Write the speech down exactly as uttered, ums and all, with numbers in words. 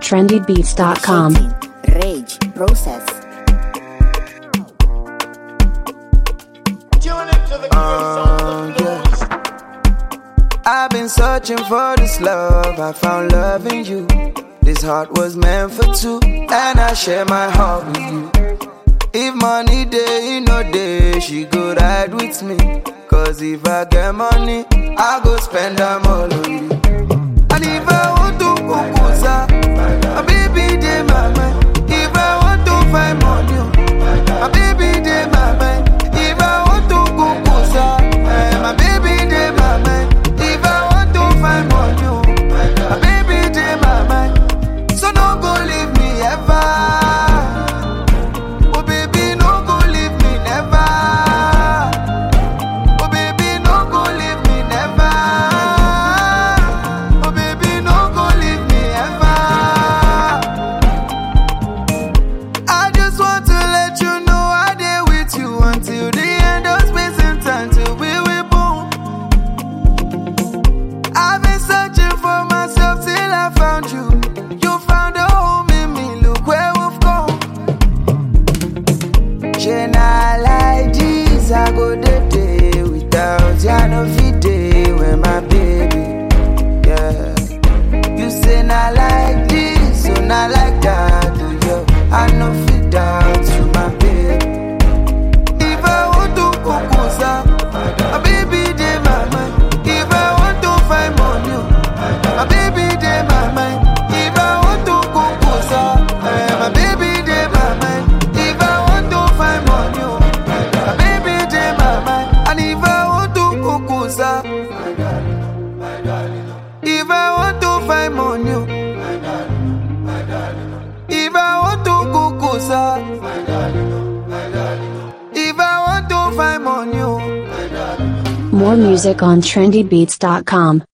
trendy beats dot com. Rage Process. Uh, yeah. I've been searching for this love, I found love in you. This heart was meant for two, and I share my heart with you. If money day, no day, she go ride with me. Cause if I get money, I go spend them all on you. And if I want to kukusa, my baby dey my mind. If I want to find money, my baby dey my mind. If I want to kukusa, my baby dey my mind. If I want to find money, my baby dey my mind. So no go leave me ever. I go day day without ya, no fit day when my baby, yeah. You say not like this, so not like that, do you? I no fit doubt you, my baby. If I want to kukusa, my baby dey my mind. If I want to find money, my baby dey my mind. If I want to kukusa, my baby dey my mind. If I want to find money, my baby. And if I want to kukusa, if I want to find money, if I want to kukusa, if I want to find money. More music on trendy beats dot com.